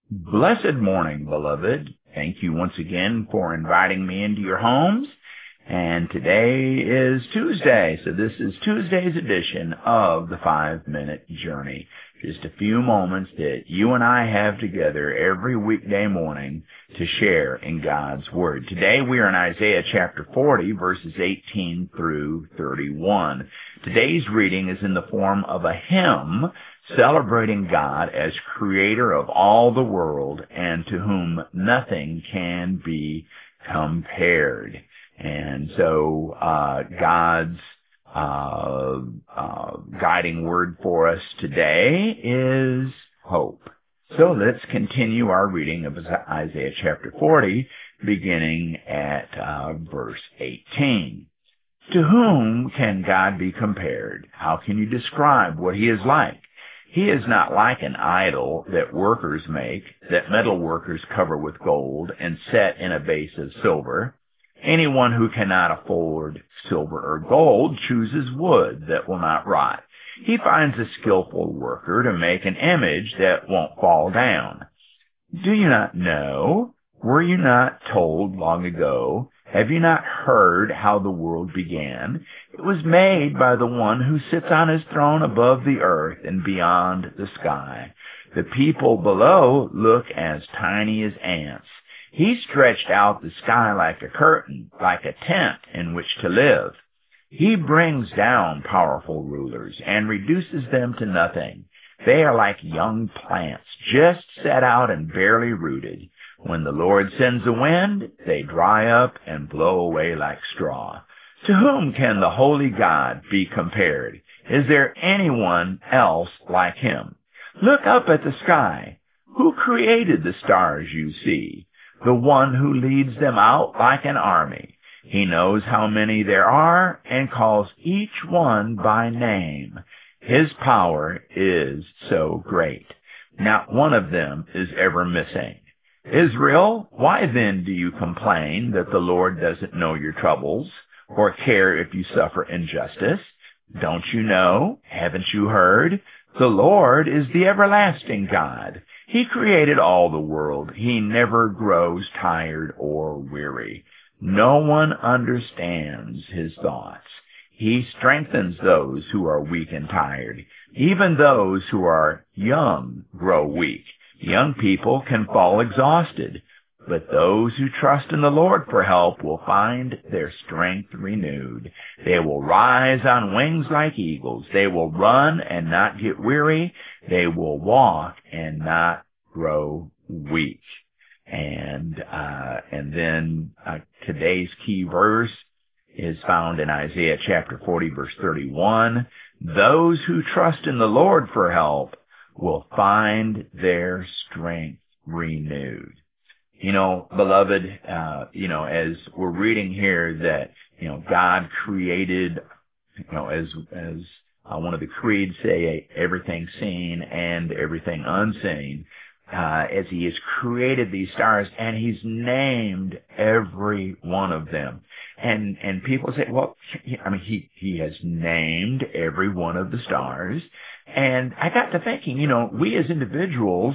Blessed morning, beloved. Thank you once again for inviting me into your homes. And today is Tuesday, so this is Tuesday's edition of the 5-Minute Journey. Just a few moments that you and I have together every weekday morning to share in God's Word. Today we are in Isaiah chapter 40, verses 18 through 31. Today's reading is in the form of a hymn celebrating God as creator of all the world and to whom nothing can be compared. And so God's guiding word for us today is hope. So let's continue our reading of Isaiah chapter 40, beginning at verse 18. To whom can God be compared? How can you describe what he is like? He is not like an idol that workers make, that metal workers cover with gold and set in a base of silver. Anyone who cannot afford silver or gold chooses wood that will not rot. He finds a skillful worker to make an image that won't fall down. Do you not know? Were you not told long ago? Have you not heard how the world began? It was made by the one who sits on his throne above the earth and beyond the sky. The people below look as tiny as ants. He stretched out the sky like a curtain, like a tent in which to live. He brings down powerful rulers and reduces them to nothing. They are like young plants, just set out and barely rooted. When the Lord sends a wind, they dry up and blow away like straw. To whom can the holy God be compared? Is there anyone else like him? Look up at the sky. Who created the stars you see? The one who leads them out like an army. He knows how many there are and calls each one by name. His power is so great. Not one of them is ever missing. Israel, why then do you complain that the Lord doesn't know your troubles or care if you suffer injustice? Don't you know? Haven't you heard? The Lord is the everlasting God. He created all the world. He never grows tired or weary. No one understands his thoughts. He strengthens those who are weak and tired. Even those who are young grow weak. Young people can fall exhausted, but those who trust in the Lord for help will find their strength renewed. They will rise on wings like eagles. They will run and not get weary. They will walk and not grow weak. And then today's key verse is found in Isaiah chapter 40, verse 31. Those who trust in the Lord for help will find their strength renewed. You know, beloved, as we're reading here that, God created, as one of the creeds say, everything seen and everything unseen, as he has created these stars and he's named every one of them. And people say, well, he has named every one of the stars. And I got to thinking, we as individuals,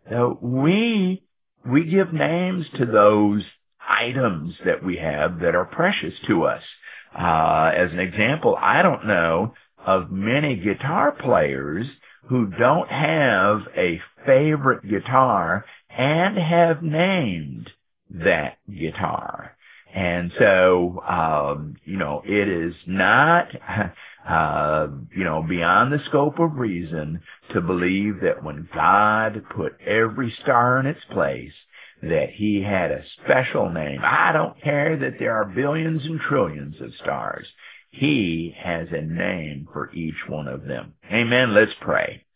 we give names to those items that we have that are precious to us. As an example, I don't know of many guitar players who don't have a favorite guitar and have named that guitar. And so, it is not, beyond the scope of reason to believe that when God put every star in its place, that he had a special name. I don't care that there are billions and trillions of stars. He has a name for each one of them. Amen. Let's pray.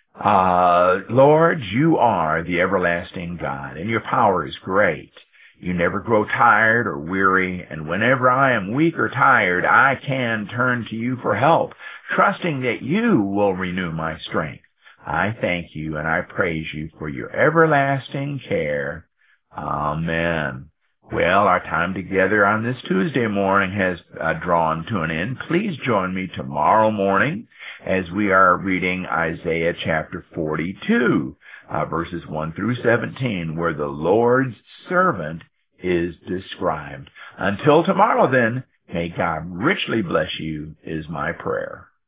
Lord, you are the everlasting God, and your power is great. You never grow tired or weary, and whenever I am weak or tired, I can turn to you for help, trusting that you will renew my strength. I thank you and I praise you for your everlasting care. Amen. Well, our time together on this Tuesday morning has drawn to an end. Please join me tomorrow morning as we are reading Isaiah chapter 42. verses 1 through 17, where the Lord's servant is described. Until tomorrow then, may God richly bless you is my prayer.